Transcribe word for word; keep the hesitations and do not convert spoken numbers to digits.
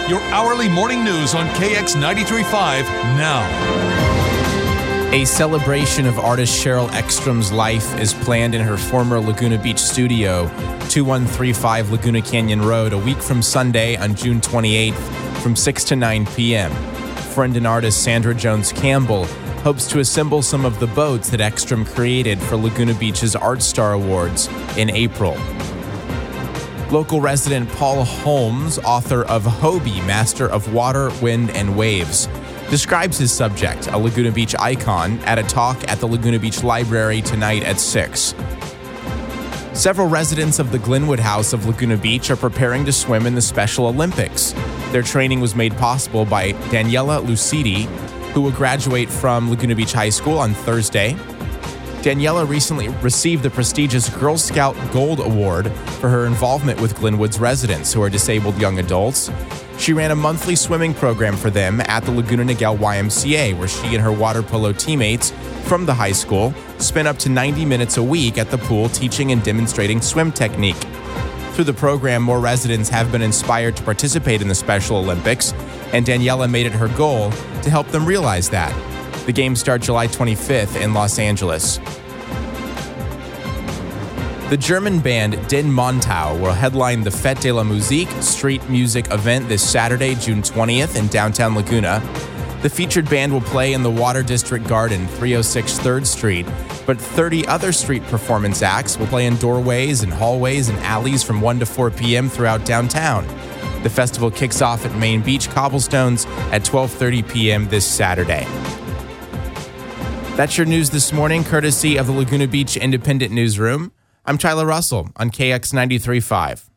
your hourly morning news on K X ninety-three point five now. A celebration of artist Cheryl Ekstrom's life is planned in her former Laguna Beach studio, two one three five Laguna Canyon Road, a week from Sunday on June twenty-eighth from six to nine p.m. Friend and artist Sandra Jones Campbell hopes to assemble some of the boats that Ekstrom created for Laguna Beach's Art Star Awards in April. Local resident Paul Holmes, author of Hobie, Master of Water, Wind, and Waves, describes his subject, a Laguna Beach icon, at a talk at the Laguna Beach Library tonight at six. Several residents of the Glenwood House of Laguna Beach are preparing to swim in the Special Olympics. Their training was made possible by Daniela Lucidi, who will graduate from Laguna Beach High School on Thursday. Daniela recently received the prestigious Girl Scout Gold Award for her involvement with Glenwood's residents, who are disabled young adults. She ran a monthly swimming program for them at the Laguna Niguel Y M C A, where she and her water polo teammates from the high school spent up to ninety minutes a week at the pool teaching and demonstrating swim technique. Through the program, more residents have been inspired to participate in the Special Olympics, and Daniela made it her goal to help them realize that. The games start July twenty-fifth in Los Angeles. The German band Den Montau will headline the Fête de la Musique street music event this Saturday, June twentieth in downtown Laguna. The featured band will play in the Water District Garden, three oh six third Street, but thirty other street performance acts will play in doorways and hallways and alleys from one to four p.m. throughout downtown. The festival kicks off at Main Beach Cobblestones at twelve thirty p.m. this Saturday. That's your news this morning, courtesy of the Laguna Beach Independent Newsroom. I'm Tyler Russell on K X ninety-three point five.